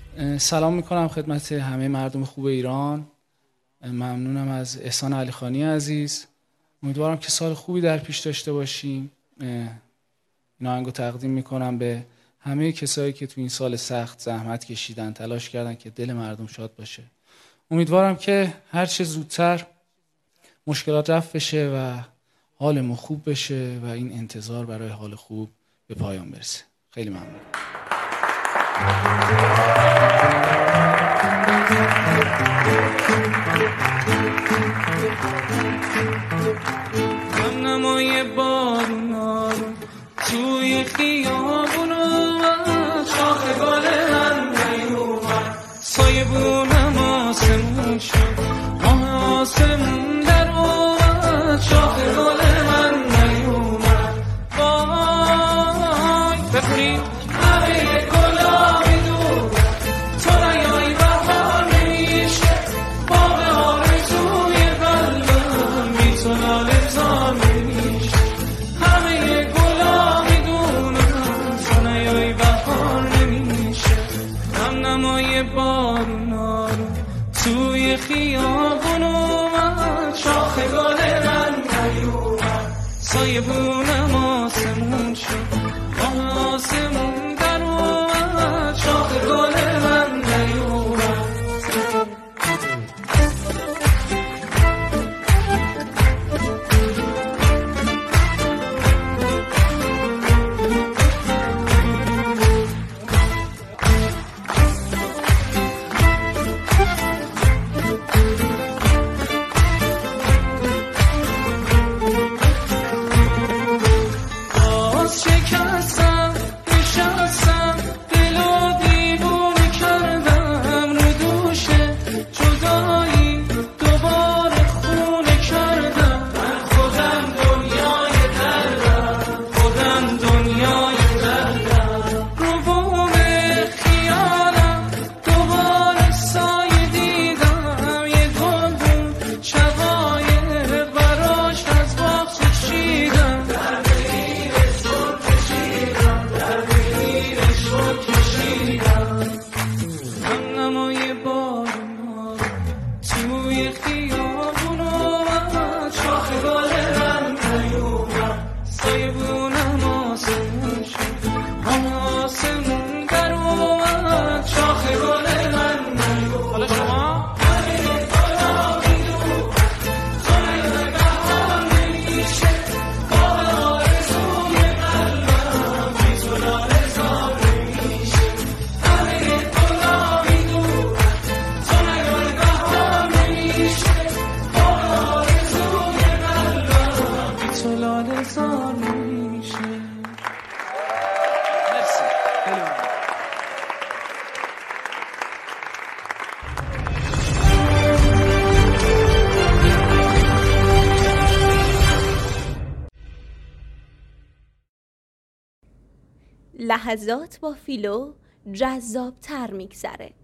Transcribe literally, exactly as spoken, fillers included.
سلام میکنم خدمت همه مردم خوب ایران. ممنونم از احسان علیخانی عزیز. امیدوارم که سال خوبی در پیش داشته باشیم. این آهنگو تقدیم میکنم به همه کسایی که تو این سال سخت زحمت کشیدن، تلاش کردن که دل مردم شاد باشه. امیدوارم که هر چه زودتر مشکلات رفع بشه و حالمون خوب بشه و این انتظار برای حال خوب به پایان برسه. خیلی ممنون. هم نمای بارونا رو توی خیابونو شاخ گل من نیومد، سایه بونم آسمون شد، ماه آسمون در اومد، شاخ گل من نیومد. وای بخونی همه گلا میدون تو نیایی بهار نمیشه، باغ آرزوی قلبم بی تو لاله‌زار نمیشه. همه گلا میدونم تو نیایی بهار نمیشه. هم نمای بارونا رو توی خیابون اومد، شاخ گل من نیومد، سایه بونم آسمون شد، ماه آسمون در اومد، شاخ گل من نیومد. باز شکستم نشستم دل و دیوونه کردم، رو دوشه جدایی دوباره خونه کردم. من خودم دنیای دردم، خودم دنیای دردم، رو بوم خیالم دوباره سایه دیدم. یه گل بود شقایق براش از باغچه چیدم، در بگیرش رو کشیدم، در بگیرش رو کشیدم. هم نمای بارونا رو توی خیابون اومد، شاخ گل من نیومد، سایه بونم آسمون شد، ماه آسمون در اومد، شاخ گل من نیومد. حالا شما تو لاله‌زار نمیشه. مرسی. خیلی ممنون. لحظات با فیلو جذاب‌تر میگذره.